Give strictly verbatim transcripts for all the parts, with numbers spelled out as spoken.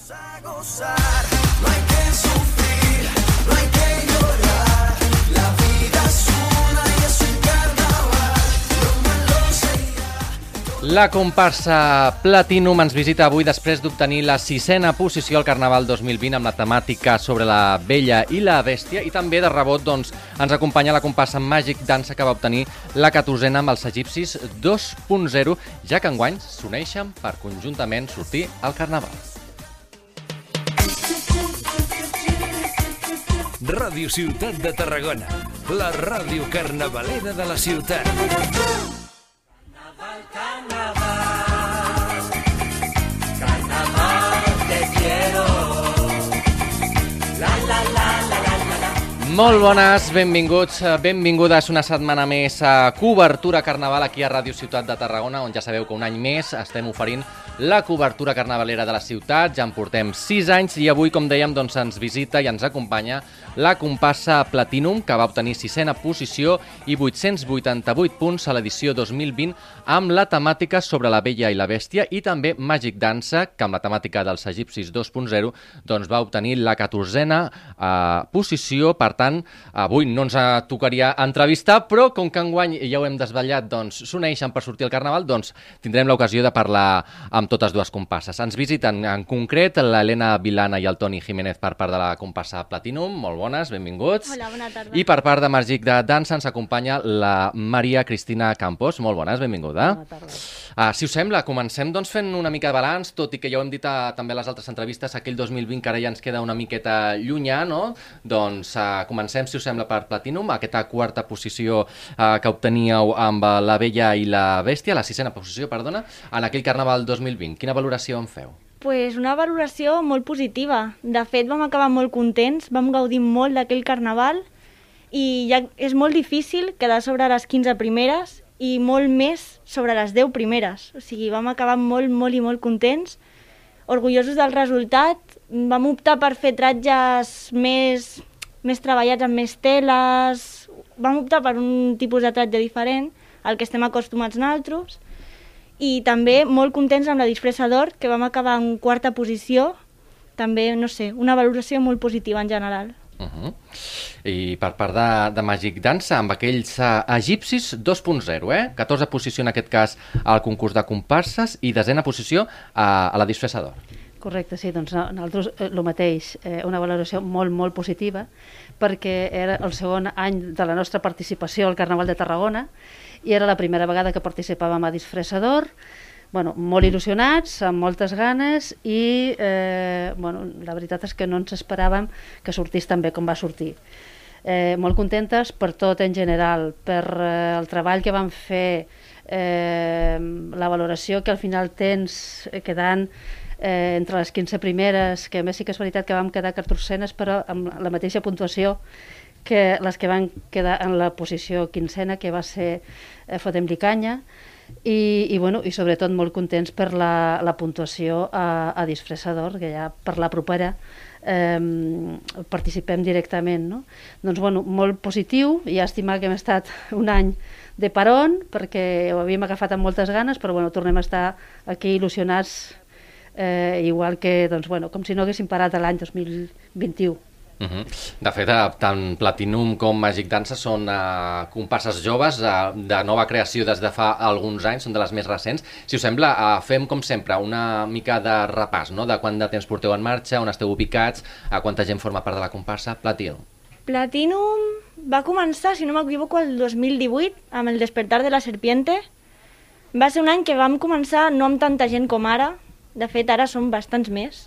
A gozar, no hay que sufrir, no hay que llorar, la vida es una y es un carnaval, lo malo se irá. La comparsa Platinum ens visita avui després d'obtenir la sisena posició al Carnaval dos mil vint amb la temàtica sobre la Bella i la Bèstia, i també de rebot doncs, ens acompanya la comparsa Magic Dansa, que va obtenir la catorzena amb els egipcis dos punt zero, ja que enguany s'uneixen per conjuntament sortir al Carnaval. Ràdio Ciutat de Tarragona, la ràdio carnavalera de la ciutat. Carnaval, carnaval, carnaval te quiero, la la la la la la la. Molt bones, benvinguts, benvingudes una setmana més a Cobertura Carnaval aquí a Ràdio Ciutat de Tarragona, on ja sabeu que un any més estem oferint la cobertura carnavalera de la ciutat. Ja en portem sis anys i avui, com dèiem, doncs ens visita i ens acompanya la comparsa Platinum, que va obtenir sisena posició i vuit-cents vuitanta-vuit punts a l'edició dos mil vint amb la temàtica sobre la Bella i la Bèstia, i també Magic Dansa, que amb la temàtica dels egipcis dos punt zero doncs va obtenir la catorzena eh, posició. Per tant, avui no ens tocaria entrevistar, però com que enguany ja ho hem desvetllat, doncs s'uneixen per sortir al Carnaval, doncs tindrem l'ocasió de parlar amb totes dues comparses. Ens visiten en concret l'Helena Vilana i el Toni Jiménez per part de la comparsa Platinum. Molt bones, benvinguts. Hola, bona tarda. I per part de Magic de Dansa ens acompanya la Maria Cristina Campos. Molt bones, benvinguda. Bona tarda. Uh, si us sembla, comencem doncs fent una mica de balanç, tot i que ja ho hem dit a, també a les altres entrevistes, aquell dos mil vint que ara ja ens queda una miqueta llunyà, no? Doncs uh, comencem, si us sembla, per Platinum, aquesta quarta posició uh, que obteníeu amb la Bella i la Bèstia, la sisena posició, perdona, en aquell Carnaval dos mil vint. Quina valoració en feu? Pues una valoració molt positiva. De fet, vam acabar molt contents, vam gaudir molt d'aquell carnaval i ja és molt difícil quedar sobre les quinze primeres i molt més sobre les deu primeres. O sigui, vam acabar molt, molt i molt contents, orgullosos del resultat. Vam optar per fer tratges més, més treballats amb més teles, vam optar per un tipus de tratge diferent al que estem acostumats nosaltres. I també molt contents amb la disfressa d'or, que vam acabar en quarta posició. També, no sé, una valoració molt positiva en general. Uh -huh. I per part de, de Magic Dansa, amb aquells uh, egipcis dos punt zero, eh? catorze posició en aquest cas al concurs de comparses i desena posició a, a la disfressa d'or. Correcte, sí, doncs nosaltres el mateix, eh, una valoració molt, molt positiva, perquè era el segon any de la nostra participació al Carnaval de Tarragona i era la primera vegada que participàvem a disfressa d'or. Bueno, molt il·lusionats, amb moltes ganes i eh, bueno, la veritat és que no ens esperàvem que sortís tan bé com va sortir. Eh, molt contentes per tot en general, per eh, el treball que vam fer, eh, la valoració que al final tens eh, quedant eh, entre les quinze primeres, que a més sí que és veritat que vam quedar catorzenes, però amb la mateixa puntuació que les que van quedar en la posició quinzena, que va ser eh, Fotem-li canya, i, i, bueno, i sobretot molt contents per la, la puntuació a, a disfressa d'or, que ja per la propera eh, participem directament, no? Doncs bueno, molt positiu, llàstima que hem estat un any de paron, perquè ho havíem agafat amb moltes ganes, però bueno, tornem a estar aquí il·lusionats, eh, igual que, doncs, bueno, com si no haguéssim parat l'any dos mil vint-i-u. Uh -huh. De fet, tant Platinum com Magic Dansa són uh, comparses joves uh, de nova creació des de fa alguns anys, són de les més recents. Si us sembla, uh, fem com sempre una mica de repàs, no? De quant de temps porteu en marxa, on esteu ubicats, uh, quanta gent forma part de la comparsa Platinum. Platinum va començar, si no m'equivoco, el dos mil divuit, amb el Despertar de la Serpiente. Va ser un any que vam començar no amb tanta gent com ara, de fet ara som bastants més.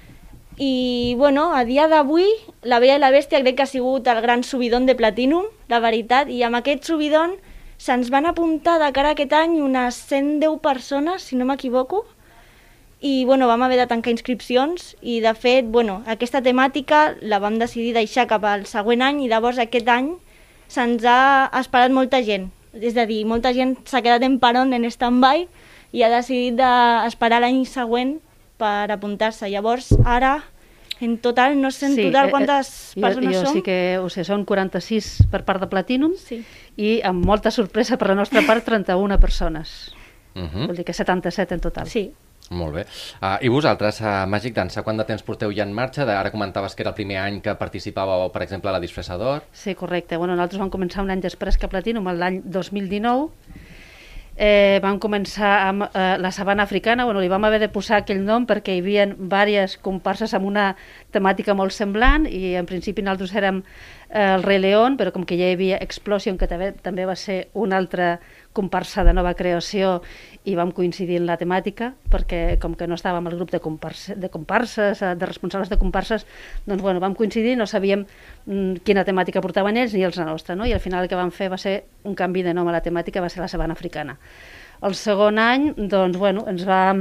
I, bueno, a dia d'avui, la Bella i la Bèstia crec que ha sigut el gran subidon de Platinum, la veritat, i amb aquest subidon se'ns van apuntar de cara a aquest any unes cent deu persones, si no m'equivoco, i, bueno, vam haver de tancar inscripcions, i, de fet, bueno, aquesta temàtica la vam decidir deixar cap al següent any, i llavors aquest any se'ns ha esperat molta gent. És a dir, molta gent s'ha quedat en paron, en stand-by, i ha decidit d'esperar l'any següent per apuntar-se. Llavors, ara, en total, no sé en sí, total quantes eh, persones jo, jo som. sí que ho sé, són quaranta-sis per part de Platinum, sí. I amb molta sorpresa per la nostra part, trenta-una persones. Uh -huh. Vol dir que setanta-set en total. Sí. Molt bé. Uh, I vosaltres, a Màgic Dansa, quant de temps porteu ja en marxa? De, ara comentaves que era el primer any que participàveu, per exemple, a la Disfressador. Sí, correcte. Bueno, nosaltres vam començar un any després que Platinum, l'any dos mil dinou. Eh, vam començar amb eh, la sabana africana. Bueno, li vam haver de posar aquell nom perquè hi havia diverses comparses amb una temàtica molt semblant i en principi nosaltres érem eh, el Rei León, però com que ja hi havia Explosion, que també, també va ser una altra comparsa de nova creació i vam coincidir en la temàtica perquè com que no estàvem al grup de, comparse, de comparses, de responsables de comparses, doncs bueno, vam coincidir, no sabíem mm, quina temàtica portaven ells ni els la nostra, no? I al final el que vam fer va ser un canvi de nom a la temàtica, va ser la sabana africana. El segon any, doncs bueno, ens vam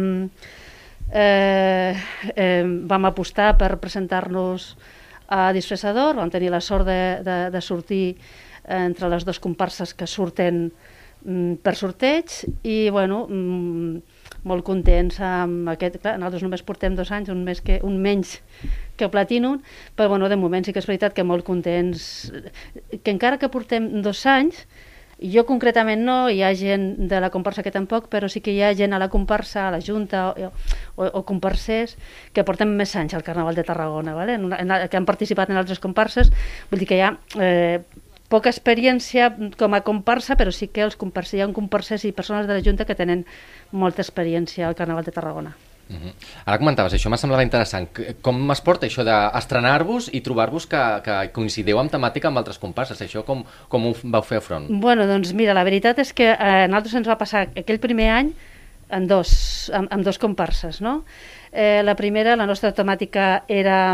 eh, eh, vam apostar per presentar-nos a Disfressador, vam tenir la sort de, de, de sortir entre les dues comparses que surten per sorteig i bueno, molt contents amb aquest, clar, nosaltres només portem dos anys, un, més que, un menys que Platinum, però bueno, de moment sí que és veritat que molt contents, que encara que portem dos anys, jo concretament no, hi ha gent de la comparsa que tampoc, però sí que hi ha gent a la comparsa, a la Junta o, o, o comparsers que portem més anys al Carnaval de Tarragona, ¿vale? en una, en la, que han participat en altres comparses, vull dir que hi ha eh, poca experiència com a comparsa, però sí que els comparses, hi ha comparses i persones de la Junta que tenen molta experiència al Carnaval de Tarragona. Uh-huh. Ara comentaves, això m'ha semblava interessant. Com es porta això d'estrenar-vos i trobar-vos que, que coincideu amb temàtica amb altres comparses? Això com, com ho vau fer front? Bueno, doncs mira, la veritat és que a nosaltres ens va passar aquell primer any en dos, amb, amb dos comparses, no? Eh, la primera, la nostra temàtica era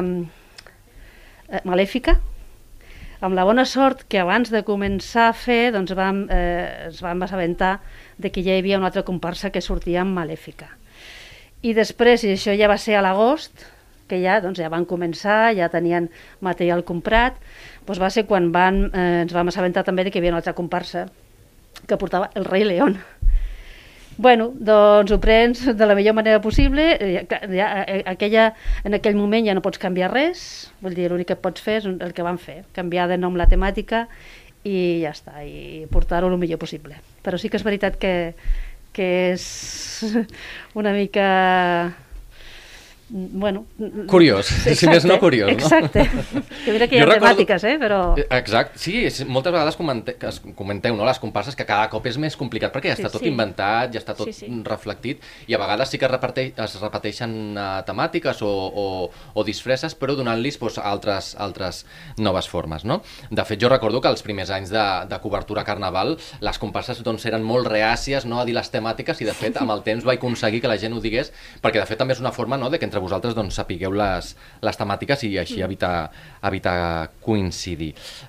eh, malèfica, amb la bona sort que abans de començar a fer doncs vam, eh, ens vam assabentar de que ja hi havia una altra comparsa que sortia amb Malèfica. I després, i això ja va ser a l'agost, que ja, doncs, ja van començar, ja tenien material comprat, doncs va ser quan van, eh, ens vam assabentar també de que hi havia una altra comparsa que portava el Rei León. Bueno, doncs ho prens de la millor manera possible, ja, ja, aquella, en aquell moment ja no pots canviar res, vull dir, l'únic que pots fer és el que van fer, canviar de nom la temàtica i ja està, i portar-ho el millor possible. Però sí que és veritat que, que és una mica... Bueno... Curiós, exacte, si més no curiós, no? Exacte, que mira que hi ha recordo... temàtiques, eh, però... Exacte, sí, és, moltes vegades comente... comenteu, no?, les comparses, que cada cop és més complicat perquè ja està sí, tot sí. inventat, ja està tot sí, sí. reflectit, i a vegades sí que es, repeteix, es repeteixen uh, temàtiques o, o, o disfresses, però donant-los pues, altres, altres noves formes, no? De fet, jo recordo que els primers anys de, de cobertura Carnaval, les comparses doncs, eren molt reàcies, no?, a dir les temàtiques, i de fet, amb el temps va aconseguir que la gent ho digués, perquè de fet també és una forma, no?, de que entre vosaltres doncs, sapigueu les, les temàtiques i així evitar, evitar coincidir.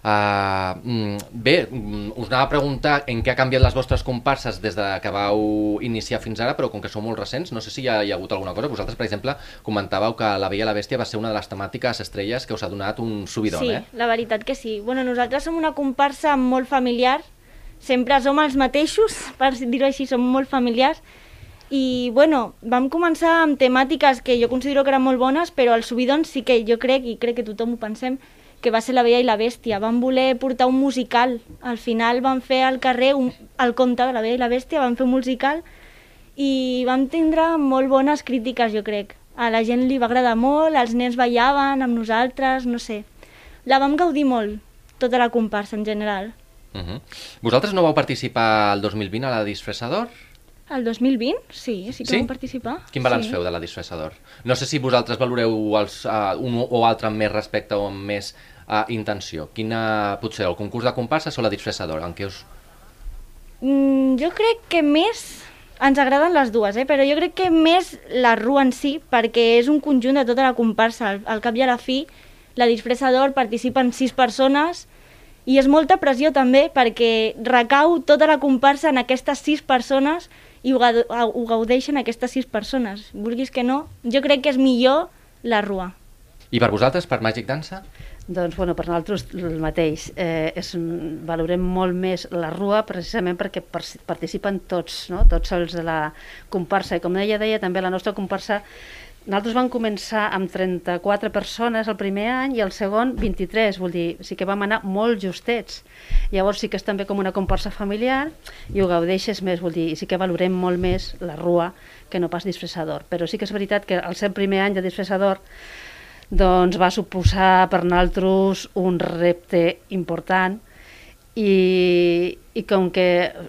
Uh, bé, us anava a preguntar en què ha canviat les vostres comparses des de que vau iniciar fins ara, però com que sou molt recents, no sé si hi ha, hi ha hagut alguna cosa. Vosaltres, per exemple, comentàveu que La Bella i la Bèstia va ser una de les temàtiques estrelles que us ha donat un subidon, sí, eh? Sí, la veritat que sí. Bueno, nosaltres som una comparsa molt familiar, sempre som els mateixos, per dir-ho així, som molt familiars. I, bueno, vam començar amb temàtiques que jo considero que eren molt bones, però el subidon sí que jo crec, i crec que tothom ho pensem, que va ser La Bella i la Bèstia. Vam voler portar un musical. Al final vam fer al carrer un, el conte de La Bella i la Bèstia, vam fer un musical i vam tindre molt bones crítiques, jo crec. A la gent li va agradar molt, els nens ballaven amb nosaltres, no sé. La vam gaudir molt, tota la comparsa en general. Uh-huh. Vosaltres no vau participar el dos mil vint a la Disfressador? El dos mil vint? Sí, sí que sí? vam participar. Quin balanç sí. feu de la Disfressador? No sé si vosaltres valoreu els, uh, un o altre amb més respecte o amb més uh, intenció. Quina, potser, el concurs de comparses o la Disfressador? En què us... Mm, jo crec que més... Ens agraden les dues, eh? Però jo crec que més la rua en si, perquè és un conjunt de tota la comparsa. Al, al cap i a la fi, la Disfressador participen sis persones i és molta pressió també, perquè recau tota la comparsa en aquestes sis persones i ho, ho gaudeixen aquestes sis persones. Vulguis que no, jo crec que és millor la rua. I per vosaltres, per Màgic Dansa? Doncs, bueno, per nosaltres el mateix. Eh, és, valorem molt més la rua precisament perquè participen tots, no? Tots els de la comparsa. I com ella deia, també la nostra comparsa nosaltres vam començar amb trenta-quatre persones el primer any i el segon vint-i-tres, vull dir, sí que vam anar molt justets. Llavors sí que és també com una comparsa familiar i ho gaudeixes més, vull dir, i sí que valorem molt més la rua que no pas disfressador. Però sí que és veritat que al ser el primer any de disfressador doncs va suposar per nosaltres un repte important i, i com que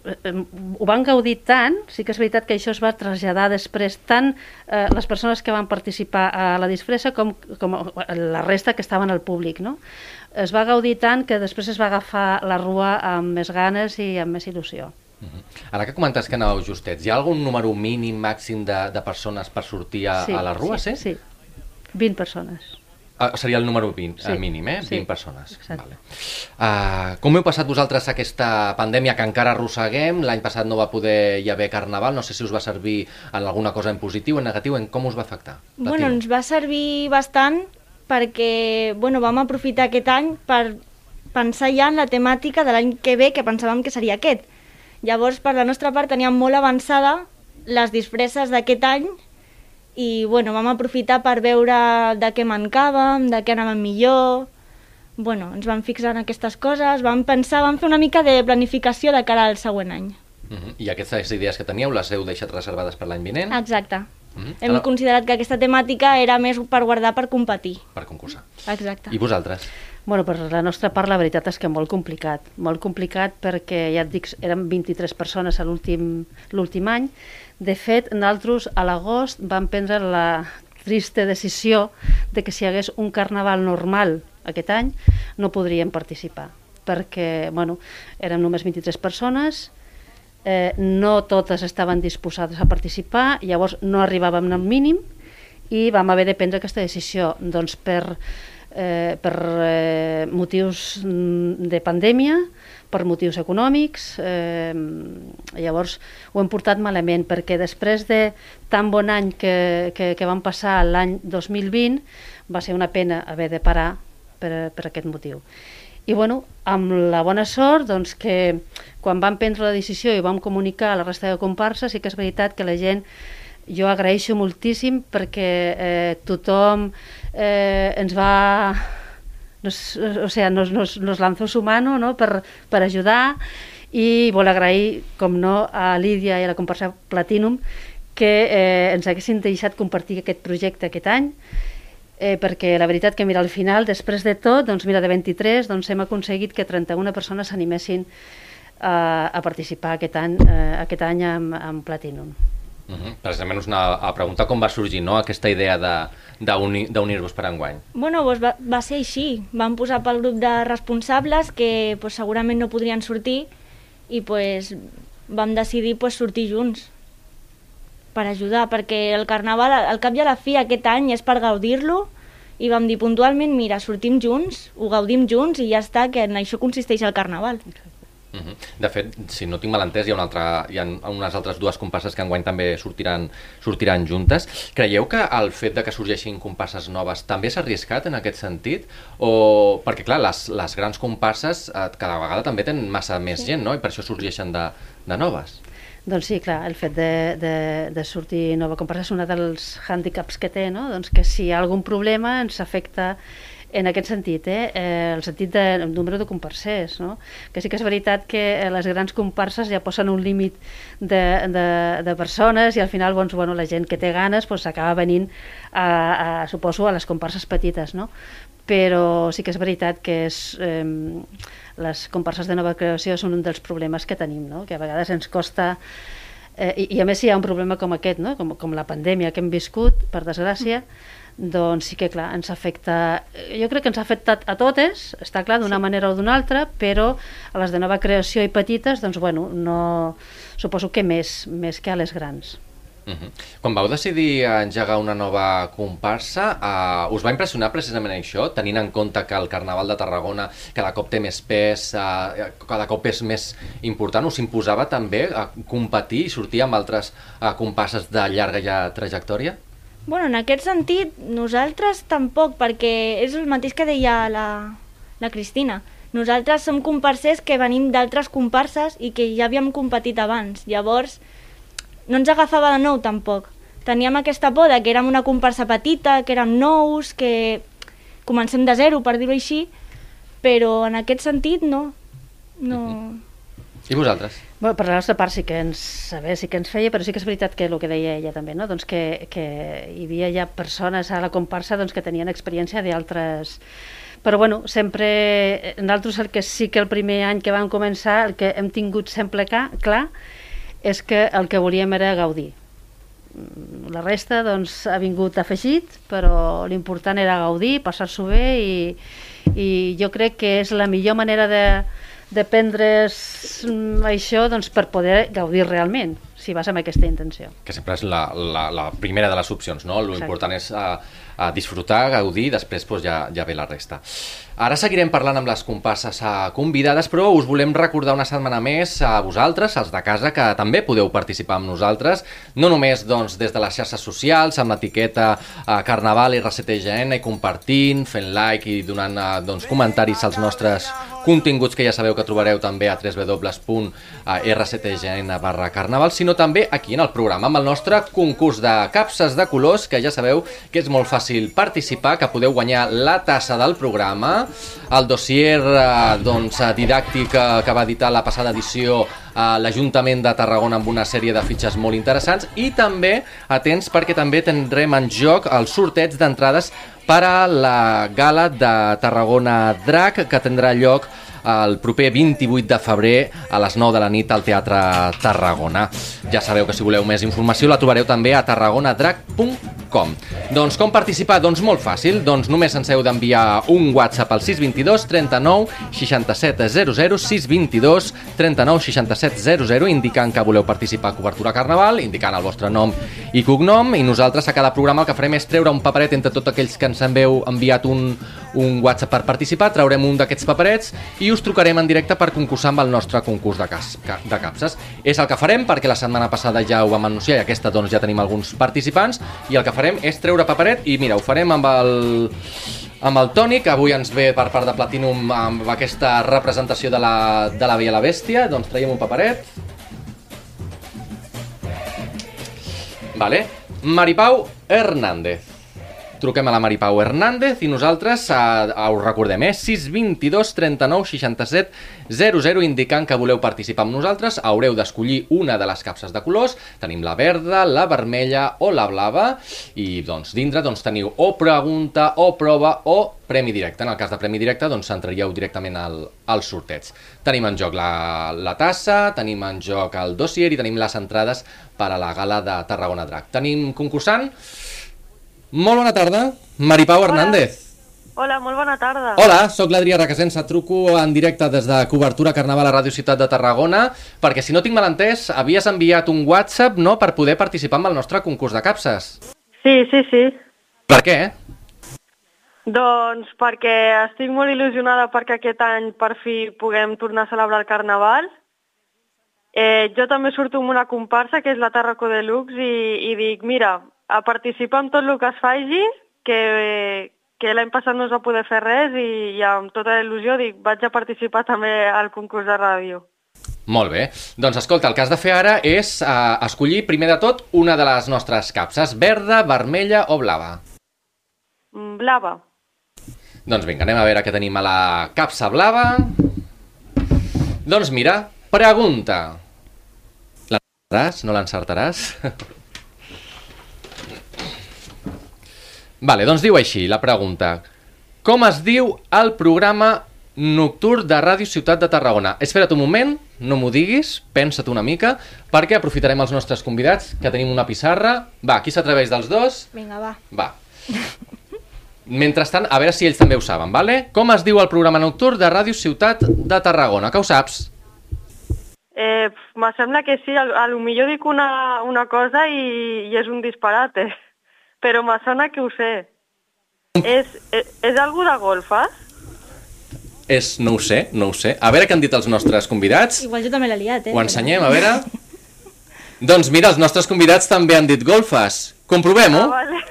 ho van gaudir tant, sí que és veritat que això es va traslladar després tant eh, les persones que van participar a la disfressa com, com la resta que estaven al públic, no? Es va gaudir tant que després es va agafar la rua amb més ganes i amb més il·lusió. Uh-huh. Ara que comentes que anàveu justets, hi ha algun número mínim, màxim de, de persones per sortir a, sí, a la rua, sí? Sí, vint persones. Uh, seria el número vint, sí, uh, mínim, eh? Sí, vint persones. Vale. Uh, com heu passat vosaltres aquesta pandèmia que encara arrosseguem? L'any passat no va poder hi haver carnaval, no sé si us va servir en alguna cosa en positiu, en negatiu, en com us va afectar? Bueno, ens va servir bastant perquè bueno, vam aprofitar aquest any per pensar ja en la temàtica de l'any que ve, que pensàvem que seria aquest. Llavors, per la nostra part, teníem molt avançada les disfresses d'aquest any i bueno, vam aprofitar per veure de què mancàvem, de què anàvem millor. Bueno, ens vam fixar en aquestes coses, vam pensar, vam fer una mica de planificació de cara al següent any. Uh-huh. I aquestes idees que teníeu les heu deixat reservades per l'any vinent? Exacte. Uh-huh. Hem considerat que aquesta temàtica era més per guardar per competir. Per concursar. Exacte. I vosaltres? Bueno, per la nostra part la veritat és que molt complicat. Molt complicat perquè, ja et dic, érem vint-i-tres persones a l'últim l'últim any. De fet, nosaltres a l'agost vam prendre la trista decisió de que si hi hagués un carnaval normal aquest any no podríem participar. Perquè, bueno, érem només vint-i-tres persones, eh, no totes estaven disposades a participar, llavors no arribàvem al mínim i vam haver de prendre aquesta decisió. Doncs per, eh, per eh, motius de pandèmia, per motius econòmics, eh, llavors ho hem portat malament perquè després de tan bon any que, que, que vam passar l'any dos mil vint va ser una pena haver de parar per, per aquest motiu. I bueno, amb la bona sort doncs, que quan vam prendre la decisió i vam comunicar a la resta de comparses, sí que és veritat que la gent, jo agraeixo moltíssim perquè eh, tothom eh, ens va, nos, o sea, nos, nos, nos lanzó su mano, no? per, per ajudar, i vol agrair, com no, a Lídia i a la comparsa Platinum que eh, ens haguessin deixat compartir aquest projecte aquest any. Eh, perquè la veritat que mira, al final, després de tot, doncs mira, de vint-i-tres, doncs hem aconseguit que trenta-una persones s'animessin a, a participar aquest any, eh, aquest any amb, amb Platinum. Uh-huh. Precisament us anava a preguntar com va sorgir, no?, aquesta idea d'unir-vos per enguany. Bueno, doncs va, va ser així. Vam posar pel grup de responsables que pues, segurament no podrien sortir i pues, vam decidir pues, sortir junts per ajudar, perquè el carnaval, al cap i a la fi, aquest any és per gaudir-lo, i vam dir puntualment, mira, sortim junts, ho gaudim junts i ja està, que en això consisteix el carnaval. Uh-huh. De fet, si no tinc mal entès, hi ha, una altra, hi ha unes altres dues comparses que enguany també sortiran, sortiran juntes. Creieu que el fet de que sorgeixin comparses noves també s'ha arriscat en aquest sentit? O... Perquè, clar, les, les grans comparses eh, cada vegada també tenen massa més sí. gent, no?, i per això sorgeixen de, de noves. Doncs sí, clar, el fet de, de, de sortir nova comparsa és un dels hàndicaps que té, no? Doncs que si hi ha algun problema ens afecta en aquest sentit, eh? Eh, el sentit del número de comparsers, no? Que sí que és veritat que les grans comparses ja posen un límit de, de, de persones i al final doncs, bueno, la gent que té ganes doncs, acaba venint, a, a, suposo, a les comparses petites, no? Però sí que és veritat que és... Eh, les comparses de nova creació són un dels problemes que tenim, no? Que a vegades ens costa, eh, i, i a més si hi ha un problema com aquest, no? com, com la pandèmia que hem viscut, per desgràcia, doncs sí que clar, ens afecta, jo crec que ens ha afectat a totes, està clar, d'una sí. manera o d'una altra, però a les de nova creació i petites, doncs bueno, no, suposo que més, més que a les grans. Uh-huh. Quan vau decidir engegar una nova comparsa, uh, us va impressionar precisament això, tenint en compte que el Carnaval de Tarragona cada cop té més pes, uh, cada cop és més important, us imposava també a uh, competir i sortir amb altres uh, comparses de llarga ja trajectòria? Bueno, en aquest sentit, nosaltres tampoc, perquè és el mateix que deia la, la Cristina. Nosaltres som comparsers que venim d'altres comparses i que ja havíem competit abans, llavors no ens agafava de nou tampoc, teníem aquesta por de que érem una comparsa petita, que érem nous, que comencem de zero, per dir-ho així, però en aquest sentit no. no... Mm-hmm. I vosaltres? Bueno, per la nostra part sí que ens saber, sí que ens feia, però sí que és veritat que el que deia ella també, no? Doncs que, que hi havia ja persones a la comparsa doncs, que tenien experiència d'altres... Però bueno, sempre, nosaltres el que sí que el primer any que vam començar, el que hem tingut sempre clar, clar és que el que volíem era gaudir. La resta doncs, ha vingut afegit, però l'important era gaudir, passar-s'ho bé i, i jo crec que és la millor manera de, de prendre's això doncs, per poder gaudir realment, si vas amb aquesta intenció. Que sempre és la, la, la primera de les opcions, no? L'important és uh, uh, disfrutar, gaudir, després doncs, ja, ja ve la resta. Ara seguirem parlant amb les comparses convidades, però us volem recordar una setmana més a vosaltres, els de casa, que també podeu participar amb nosaltres, no només doncs, des de les xarxes socials, amb l'etiqueta eh, Carnaval R C T G N, compartint, fent like i donant eh, doncs, comentaris als nostres continguts, que ja sabeu que trobareu també a w w w punt r c t g n barra carnaval, sinó també aquí en el programa, amb el nostre concurs de capses de colors, que ja sabeu que és molt fàcil participar, que podeu guanyar la tassa del programa, el dossier eh, doncs, didàctic eh, que va editar la passada edició eh, l'Ajuntament de Tarragona amb una sèrie de fitxes molt interessants, i també, atents, perquè també tindrem en joc el sorteig d'entrades per a la gala de Tarragona Drac, que tindrà lloc el proper vint-i-vuit de febrer a les nou de la nit al Teatre Tarragona. Ja sabeu que si voleu més informació la trobareu també a tarragonadrac punt com. Doncs com participar? Doncs molt fàcil, doncs només ens heu d'enviar un WhatsApp al sis dos dos, trenta-nou, seixanta-set, zero zero, sis dos dos, trenta-nou, seixanta-set, zero zero, indicant que voleu participar a Cobertura Carnaval, indicant el vostre nom i cognom, i nosaltres a cada programa el que farem és treure un paperet entre tots aquells que ens heu enviat un, un WhatsApp per participar, traurem un d'aquests paperets i us trucarem en directe per concursar amb el nostre concurs de, cas, de capses. És el que farem perquè la setmana passada ja ho vam anunciar i aquesta doncs ja tenim alguns participants, i el que farem és treure paperet i mira, ho farem amb el, amb el Toni, que avui ens ve per part de Platinum amb aquesta representació de la, de la Bella i la Bèstia. Doncs traiem un paperet. Vale. Maripau Hernández. Truquem a la Maripau Hernández i nosaltres uh, us recordem, eh? sis dos dos, trenta-nou, seixanta-set, zero zero, indicant que voleu participar amb nosaltres. Haureu d'escollir una de les capses de colors. Tenim la verda, la vermella o la blava, i doncs dintre doncs, teniu o pregunta o prova o premi directe. En el cas de premi directe doncs entraríeu directament al, al sorteig. Tenim en joc la, la tassa, tenim en joc el dossier i tenim les entrades per a la gala de Tarragona Drac. Tenim concursant. Molt bona tarda, Maripau Hernández. Hola, molt bona tarda. Hola, sóc l'Adrià Requesens, et truco en directe des de Cobertura Carnaval a Ràdio Ciutat de Tarragona, perquè si no tinc mal entès, havies enviat un WhatsApp, no?, per poder participar en el nostre concurs de capses. Sí, sí, sí. Per què? Doncs perquè estic molt il·lusionada perquè aquest any per fi puguem tornar a celebrar el Carnaval. Eh, jo també surto amb una comparsa, que és la Tarraco Deluxe, i, i dic, mira, a participar en tot el que es faci, que, que l'any passat no es va poder fer res, i, i amb tota la il·lusió dic, vaig a participar també al concurs de ràdio. Molt bé. Doncs escolta, el que has de fer ara és uh, escollir primer de tot una de les nostres capses, verda, vermella o blava. Blava. Doncs vinga, anem a veure què tenim a la capsa blava. Doncs mira, pregunta. L'encertaràs? No l'encertaràs? Vale, doncs diu així, la pregunta. Com es diu el programa nocturn de Ràdio Ciutat de Tarragona? Espera't un moment, no m'ho diguis, pensa't una mica, perquè aprofitarem els nostres convidats, que tenim una pissarra. Va, qui s'atreveix dels dos? Vinga, va. Va. Mentrestant, a veure si ells també ho saben, vale? Com es diu el programa nocturn de Ràdio Ciutat de Tarragona? Que ho saps? Eh, me sembla que sí, a, a lo millor dic una, una cosa i, i és un disparate. Però me sona que ho sé. És, és, és algú de golfes? És, no ho sé, no ho sé. A veure què han dit els nostres convidats. Igual jo també l'he liat, eh? Ho ensenyem, a veure. Doncs mira, els nostres convidats també han dit golfes. Comprovem-ho. Ah, vale.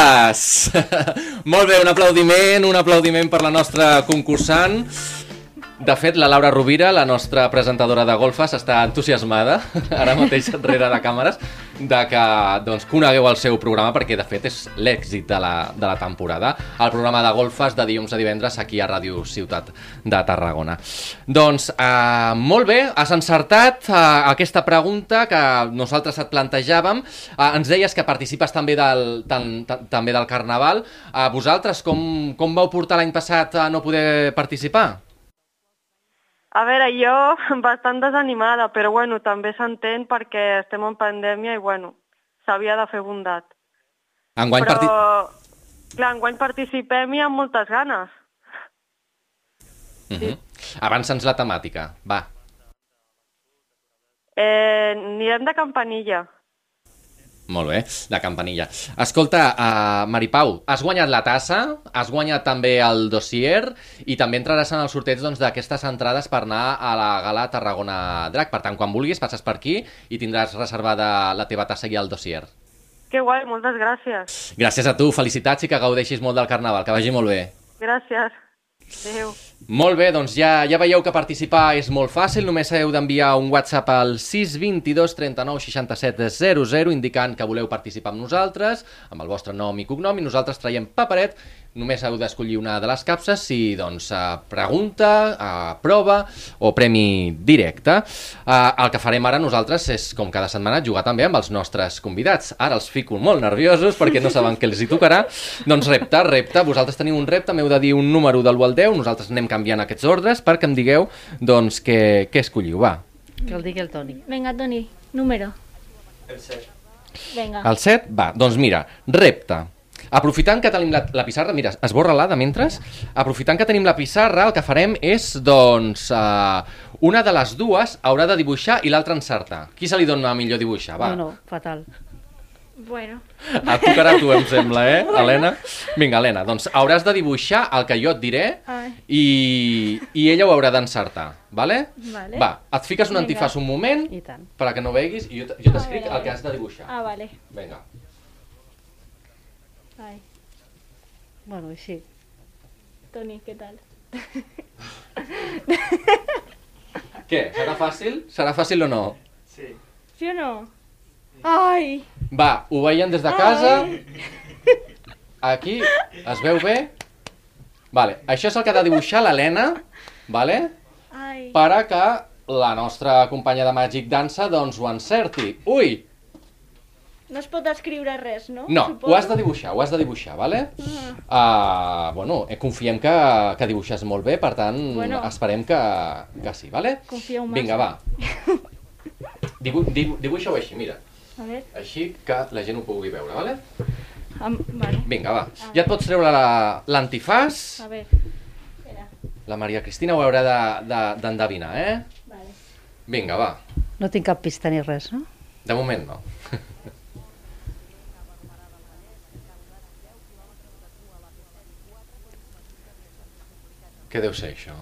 Golfes! Molt bé, un aplaudiment, un aplaudiment per la nostra concursant. De fet, la Laura Rovira, la nostra presentadora de golfes, està entusiasmada, ara mateix rere de càmeres, de que doncs, conegueu el seu programa, perquè de fet és l'èxit de, la, de la temporada, el programa de golfes de dilluns a divendres aquí a Ràdio Ciutat de Tarragona. Doncs, eh, molt bé, has encertat eh, aquesta pregunta que nosaltres et plantejàvem. Eh, ens deies que participes també del, tan, tan, també del Carnaval. Eh, vosaltres, com, com vau portar l'any passat a no poder participar? A veure, jo bastant desanimada, però bueno, també s'entén perquè estem en pandèmia i bueno, s'havia de fer bondat. Enguany però, parti... clar, enguany participem i amb moltes ganes. Uh -huh. Avança'ns la temàtica, va. Eh, anirem de campanilla. Molt bé, de campanilla. Escolta, uh, Maripau, has guanyat la tassa, has guanyat també el dossier i també entraràs en el sorteig doncs, d'aquestes entrades per anar a la gala Tarragona Drac. Per tant, quan vulguis, passes per aquí i tindràs reservada la teva tassa i el dossier. Que guai, moltes gràcies. Gràcies a tu, felicitats i que gaudeixis molt del Carnaval, que vagi molt bé. Gràcies. Adéu. Molt bé, doncs ja, ja veieu que participar és molt fàcil, només heu d'enviar un WhatsApp al sis dos dos, trenta nou, seixanta set, zero zero indicant que voleu participar amb nosaltres, amb el vostre nom i cognom, i nosaltres traiem paperet. Només heu d'escollir una de les capses si, doncs, pregunta, prova o premi directe. El que farem ara nosaltres és, com cada setmana, jugar també amb els nostres convidats. Ara els fico molt nerviosos perquè no saben què els hi tocarà. Doncs repte, repte. Vosaltres teniu un repte, m'heu de dir un número del u al deu, nosaltres anem canviant aquests ordres perquè em digueu, doncs, què, què escolliu, va. Que el digui el Toni. Vinga, Toni, número. El set. Vinga. El set? Va, doncs mira, repte. Aprofitant que tenim la, la pissarra, mira, esborra-la de mentres, aprofitant que tenim la pissarra, el que farem és, doncs, uh, una de les dues haurà de dibuixar i l'altra encertar. Qui se li dona millor dibuixar? Va. No, no, fatal. Bueno. Et tocarà a tu, em sembla, eh, Helena? Vinga, Helena, doncs hauràs de dibuixar el que jo et diré i, i ella ho haurà d'encertar, vale? Vale. Va, et fiques un Vinga. antifàs un moment I tant. perquè no veguis i jo, t- jo t'escric A veure, a el que veure. has de dibuixar. Ah, vale. Vinga. Ai, Bueno, així. Toni, què tal? Què? Serà fàcil? Serà fàcil o no? Sí. Sí o no? Ai! Va, ho veien des de casa. Aquí, es veu bé? Vale, això és el que ha de dibuixar l'Helena, vale? Ai! Per a que la nostra companya de Magic Dansa doncs ho encerti. Ui! No es pot escriure res, no? No, Suposo? ho has de dibuixar, ho has de dibuixar, vale? Uh, bueno, eh, confiem que, que dibuixes molt bé, per tant, Bueno. esperem que, que sí, vale? Confieu massa. Vinga, va. Dibu dibu dibuixa-ho així, mira. A veure, Així que la gent ho pugui veure, vale? am... vale. Vinga, va. Ja et pots treure la- l'antifàs. A veure, espera, La Maria Cristina ho haurà de- de- d'endevinar, eh? vale. Vinga, va. No tinc cap pista ni res, no? De moment no. Què deu ser això?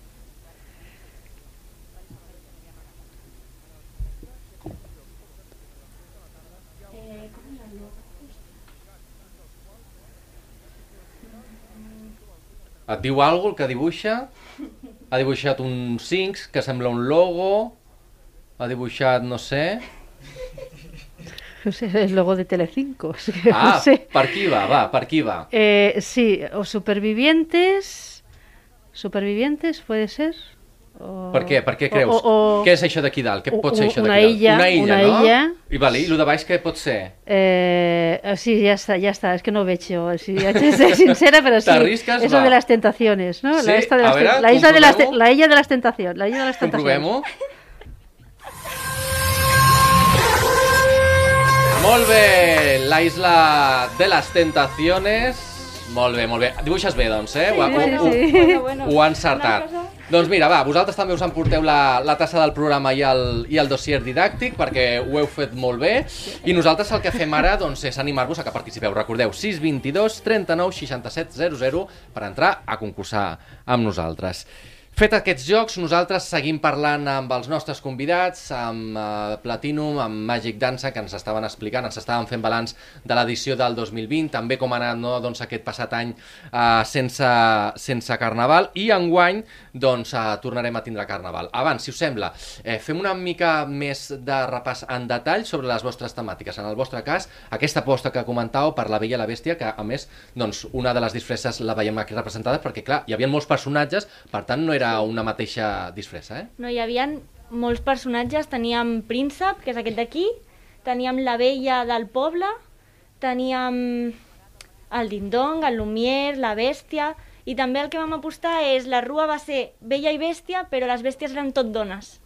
Et diu alguna cosa el que dibuixa? Ha dibuixat un cinc que sembla un logo. Ha dibuixat, no sé... No sé, el logo de Telecinco. És que Ah, no sé. per aquí va, va, per aquí va. Eh, sí, o Supervivientes. Supervivientes, puede ser? O... Per què? Per què creus? O, o, o... Què és això d'aquí dalt? Què u- pot ser u- això una d'aquí dalt? illa, Una illa, una no? illa. I, vale, i el de baix què pot ser? Eh, eh, sí, ya está, ya está, es que no veig jo, sí, haig de ser sincera, pero sí, T'arrisques? eso Va. de las tentaciones, ¿no? Sí? La, esta de A las, veure, la isla de las, comprovem-ho. la illa de las tentaciones, la illa de las tentaciones. Comprovem-ho. Molt bé, la isla de les tentaciones. Molt bé, molt bé. Dibuixes bé, doncs, eh? Ho, ha- Sí, ho, sí, sí. Bueno, bueno. ho ha encertat. Una cosa- Doncs mira, va, vosaltres també us emporteu la, la tassa del programa i el, i el dossier didàctic perquè ho heu fet molt bé i nosaltres el que fem ara doncs, és animar-vos a que participeu. Recordeu, sis dos dos, trenta nou, seixanta set, zero zero per entrar a concursar amb nosaltres. Fet aquests jocs, nosaltres seguim parlant amb els nostres convidats, amb uh, Platinum, amb Magic Dansa, que ens estaven explicant, ens estaven fent balanç de l'edició del dos mil vint, també com ha anat, no, doncs, aquest passat any uh, sense, sense Carnaval, i enguany doncs, uh, tornarem a tindre Carnaval. Abans, si us sembla, eh, fem una mica més de repàs en detall sobre les vostres temàtiques. En el vostre cas, aquesta aposta que comentàveu per La Bella i la Bèstia, que a més, doncs, una de les disfresses la veiem aquí representada, perquè clar, hi havia molts personatges, per tant no era una mateixa disfressa, eh? No, hi havia molts personatges, teníem Príncep, que és aquest d'aquí, teníem la Bella del poble, teníem el Dindong, el Lumière, la Bèstia, i també el que vam apostar és, la rua va ser Bella i Bèstia, però les bèsties eren tot dones.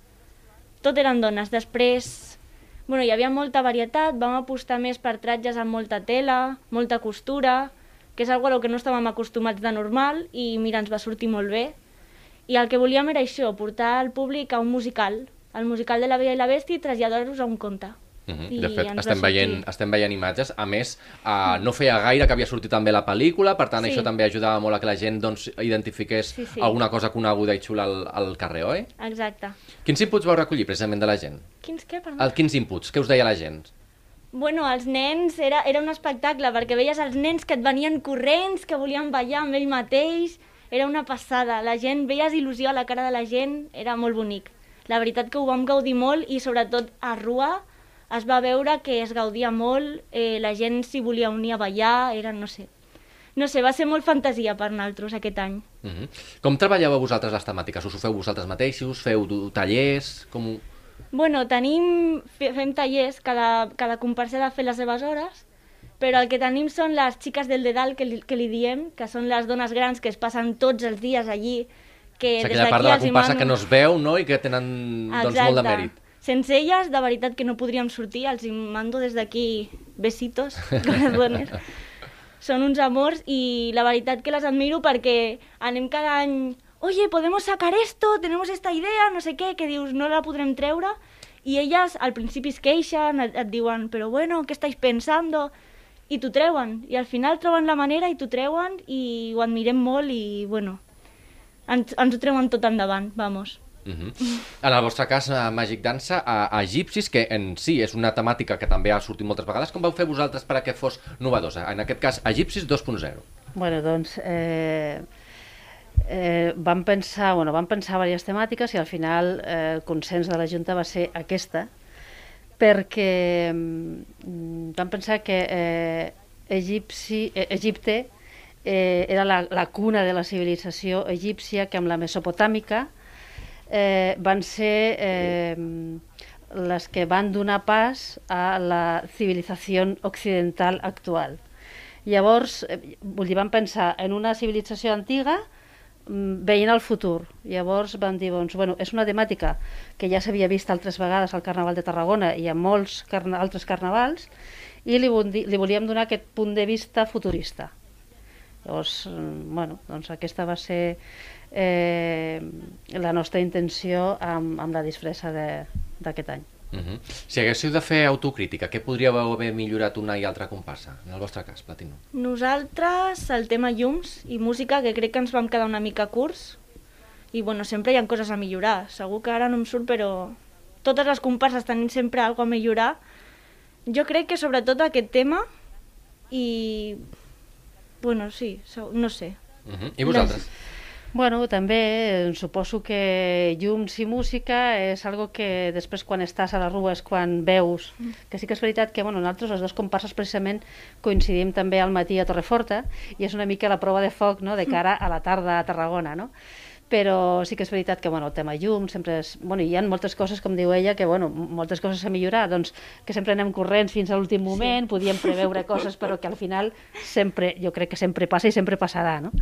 Tot eren dones. Després, bueno, hi havia molta varietat, vam apostar més per tratges amb molta tela, molta costura, que és algo a lo que no estàvem acostumats de normal, i mira, ens va sortir molt bé. I el que volíem era això, portar el públic a un musical, el musical de La Bella i la Bèstia, i traslladar-los a un conte. Uh -huh. I de fet, ens va estem veient, sortir. estem veient imatges. A més, uh, no feia gaire que havia sortit també la pel·lícula, per tant, Sí. això també ajudava molt a que la gent doncs, identifiqués Sí, sí. alguna cosa coneguda i xula al, al carrer, oi? Exacte. Quins inputs vau recollir precisament de la gent? Quins què, perdó? El, quins inputs? Què us deia la gent? Bueno, els nens, era, era un espectacle, perquè veies els nens que et venien corrents, que volien ballar amb ell mateix, era una passada. La gent, veies il·lusió a la cara de la gent, era molt bonic. La veritat que ho vam gaudir molt, i sobretot a Rua es va veure que es gaudia molt, eh, la gent s'hi volia unir a ballar, era, no sé... No sé, va ser molt fantasia per nosaltres aquest any. Uh -huh. Com treballeu vosaltres les temàtiques? Us ho feu vosaltres mateixos? Feu du- tallers? Com ho... Bueno, tenim, fe- fem tallers, cada, cada comparsa ha de fer les seves hores, però el que tenim són les xiques del dedal, que li, que li diem, que són les dones grans que es passen tots els dies allí, que És des aquella part d'aquí de la els hi comparsa mano- que no es veu, no?, i que tenen doncs, molt de mèrit. Sense elles, de veritat que no podríem sortir, els hi mando des d'aquí besitos, corazones. Són uns amors, i la veritat que les admiro perquè anem cada any... Oye, podemos sacar esto, tenemos esta idea, no sé què, que dius, no la podrem treure, i elles al principi es queixen, et, et diuen, però bueno, què estáis pensando? I t'ho treuen, i al final troben la manera i t'ho treuen, i ho admirem molt, i bueno, ens, ens ho treuen tot endavant, vamos. Uh -huh. En el vostre cas, a Magic Dansa, a, a Egipcis, que en si és una temàtica que també ha sortit moltes vegades, com vau fer vosaltres perquè fos novedosa? En aquest cas, Egipcis dos punt zero. Bueno, doncs... Eh... Eh, vam pensar, bueno, vam pensar diverses temàtiques, i al final eh, el consens de la Junta va ser aquesta, perquè mm, vam pensar que eh, Egipci, eh, Egipte eh, era la, la cuna de la civilització egípcia, que amb la mesopotàmica eh, van ser eh, les que van donar pas a la civilització occidental actual. Llavors, eh, vull dir, vam pensar en una civilització antiga veient el futur. Llavors vam dir, doncs, bueno, és una temàtica que ja s'havia vist altres vegades al Carnaval de Tarragona i a molts carna altres carnavals, i li, li volíem donar aquest punt de vista futurista. Llavors, bueno, doncs aquesta va ser eh, la nostra intenció amb, amb la disfressa d'aquest any. Uh -huh. Si haguéssiu de fer autocrítica, què podríeu haver millorat una i altra comparsa, en el vostre cas, Platino? Nosaltres, el tema llums i música, que crec que ens vam quedar una mica curts, i bueno, sempre hi ha coses a millorar. Segur que ara no em surt, però totes les comparses tenim sempre alguna a millorar. Jo crec que sobretot aquest tema, i bueno, sí, no sé. Uh -huh. I vosaltres? Les... Bueno, també suposo que llums i música és algo que després quan estàs a la rua és quan veus, que sí que és veritat que bueno, nosaltres les dues comparses precisament coincidim també al matí a Torreforta, i és una mica la prova de foc, no?, de cara a la tarda a Tarragona, no? Però sí que és veritat que bueno, el tema llum sempre és... Bueno, hi ha moltes coses, com diu ella, que bueno, moltes coses a millorar, doncs que sempre anem corrents fins a l'últim moment, sí. Podíem preveure coses, però que al final sempre, jo crec que sempre passa i sempre passarà, no?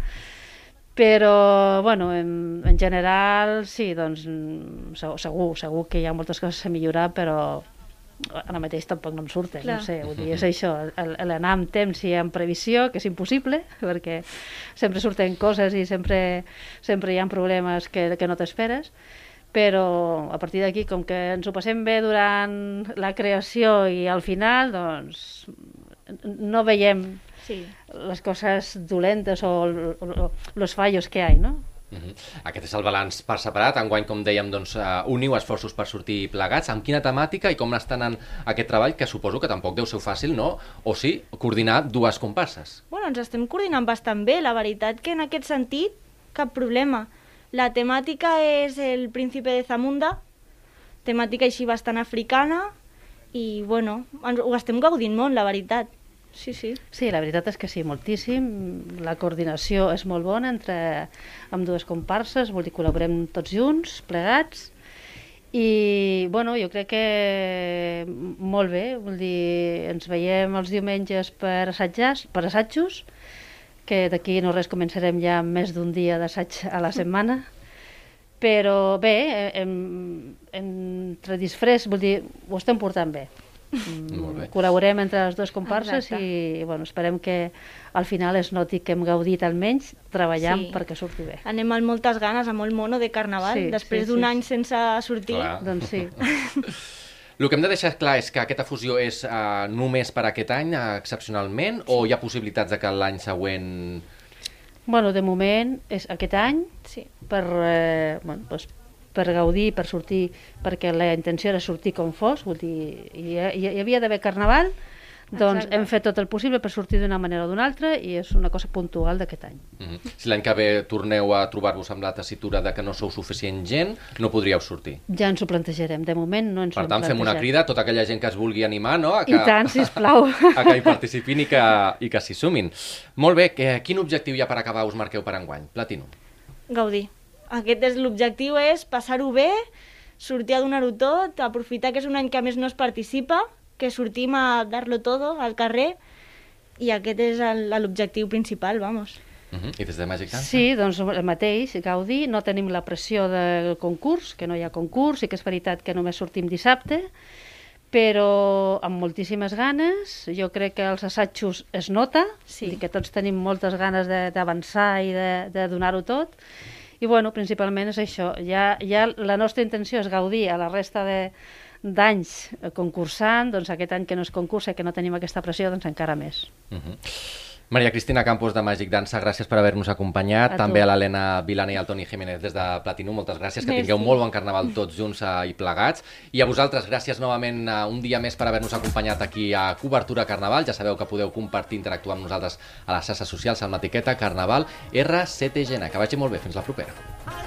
Però, bueno, en, en general, sí, doncs, segur, segur que hi ha moltes coses a millorar, però ara mateix tampoc no em surten, Clar. no sé, vull dir, és això, l'anar amb temps i amb previsió, que és impossible, perquè sempre surten coses i sempre, sempre hi ha problemes que, que no t'esperes, però a partir d'aquí, com que ens ho passem bé durant la creació i al final, doncs no veiem... Sí. les coses dolentes o los fallos que hay, ¿no? Uh Uh-huh. Aquest és el balanç per separat. Enguany, com dèiem, doncs, uh, uniu esforços per sortir plegats. Amb quina temàtica i com està anant aquest treball, que suposo que tampoc deu ser fàcil, no? O sí, coordinar dues comparses. Bueno, ens estem coordinant bastant bé, la veritat que en aquest sentit cap problema. La temàtica és el príncipe de Zamunda, temàtica així bastant africana, i bueno, ens, ho estem gaudint molt, la veritat. Sí, sí. Sí, la veritat és que sí, moltíssim. La coordinació és molt bona entre amb dues comparses, vol dir, col·laborem tots junts, plegats, i bueno, jo crec que molt bé, vol dir, ens veiem els diumenges per assajar, per assajos, que d'aquí no res començarem ja amb més d'un dia d'assaig a la setmana, però bé, em, entre disfress, vol dir, ho estem portant bé. Molt bé. Col·laborem entre les dues comparses. Exacte. I bueno, esperem que al final es noti que hem gaudit almenys treballant Sí. perquè surti bé. Anem amb moltes ganes, amb molt mono de carnaval, Sí, després sí, d'un sí, any sí. sense sortir. Clar. Doncs sí. El que hem de deixar clar és que aquesta fusió és uh, només per aquest any, uh, excepcionalment, o hi ha possibilitats de que l'any següent... Bueno, de moment és aquest any Sí. per, eh, bueno, doncs, per gaudir, per sortir, perquè la intenció era sortir com fos, vull dir, hi, hi, hi havia d'haver carnaval, doncs Exacte. hem fet tot el possible per sortir d'una manera o d'una altra i és una cosa puntual d'aquest any. Uh -huh. Si l'any que ve torneu a trobar-vos amb la tessitura de que no sou suficient gent, no podríeu sortir. Ja ens ho plantejarem, de moment no ens Per ho hem tant, fem una plantejat. crida a tota aquella gent que es vulgui animar, no? A que, I tant, sisplau. a que hi participin i que, i que s'hi sumin. Molt bé, que, quin objectiu hi ha per acabar us marqueu per enguany? Platinum. Gaudir. Aquest és l'objectiu, és passar-ho bé, sortir a donar-ho tot, aprofitar que és un any que a més no es participa, que sortim a dar-lo todo al carrer, i aquest és el- l'objectiu principal, vamos. Uh -huh. I des de Magic Dance? Sí, doncs el mateix, gaudir, no tenim la pressió del concurs, que no hi ha concurs, i que és veritat que només sortim dissabte, però amb moltíssimes ganes. Jo crec que els assajos es nota, Sí. vull dir que tots tenim moltes ganes de- d'avançar i de, de donar-ho tot, i bueno, principalment és això. Ja, ja la nostra intenció és gaudir a la resta de d'anys concursant, doncs aquest any que no es concursa i que no tenim aquesta pressió, doncs encara més. Uh -huh. Maria Cristina Campos de Magic Dansa, gràcies per haver-nos acompanyat. A tu. També a l'Helena Vilana i al Toni Jiménez des de Platinum, moltes gràcies. Que Merci. tingueu molt bon carnaval tots junts eh, i plegats. I a vosaltres, gràcies novament eh, un dia més per haver-nos acompanyat aquí a Cobertura Carnaval. Ja sabeu que podeu compartir, interactuar amb nosaltres a les xarxes socials amb l'etiqueta Carnaval R C T G N. Que vagi molt bé, fins la propera.